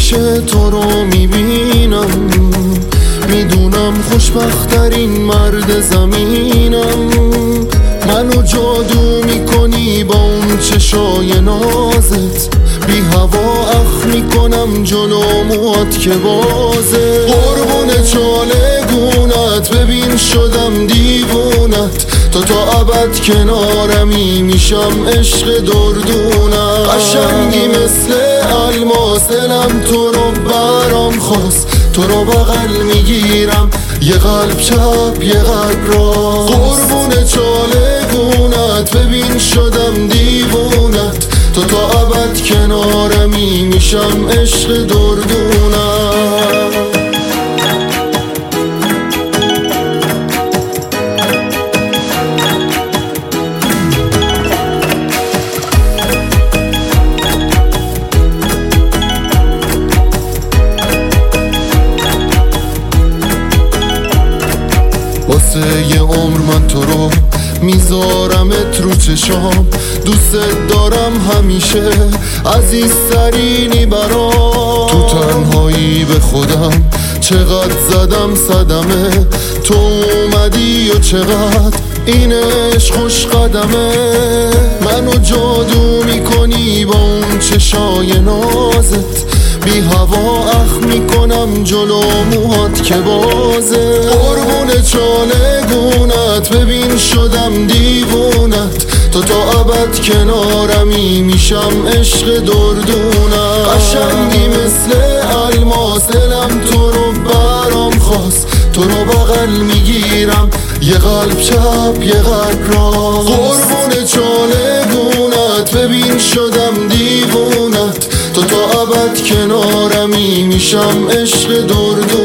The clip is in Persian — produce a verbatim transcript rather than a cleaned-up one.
همیشه تو رو میبینم، میدونم خوشبخت‌ترین مرد زمینم. منو جادو میکنی با اون چشای نازت، بی هوا اخ میکنم جلو موات که بازه. قربون چاله گونت ببین شدم دیوونت، تو تا ابد کنارمی میشم عشق دردونت. قشنگی مثل الماس دلم تو رو برام خواست، تو رو بغل میگیرم یه قلب چپ یه قلب راست. قربون چاله گونت ببین شدم دیوونت، تو تا ابد کنارمی میشم عشق دردونت. واسه یه عمر من تو رو میذارمت رو چشام، دوست دارم همیشه عزیزترینی برام. تو تنهایی به خودم چقدر زدم صدمه، تو اومدی و چقدر این عشق خوش قدمه. منو جادو میکنی با اون چشای نازت، بی هوا اخ میکنم جلو موهات که بازه. قربون چاله گونت ببین شدم دیوونت، تو تا ابد کنارمی میشم عشق دردونت. قشنگی مثل الماس دلم تو رو برام خواست، تو رو بغل میگیرم یه قلب چپ یه قلب راست. قربون چاله گونت ببین شدم دیوونت، تو تا ابد کنارمی میشم عشق دردونت.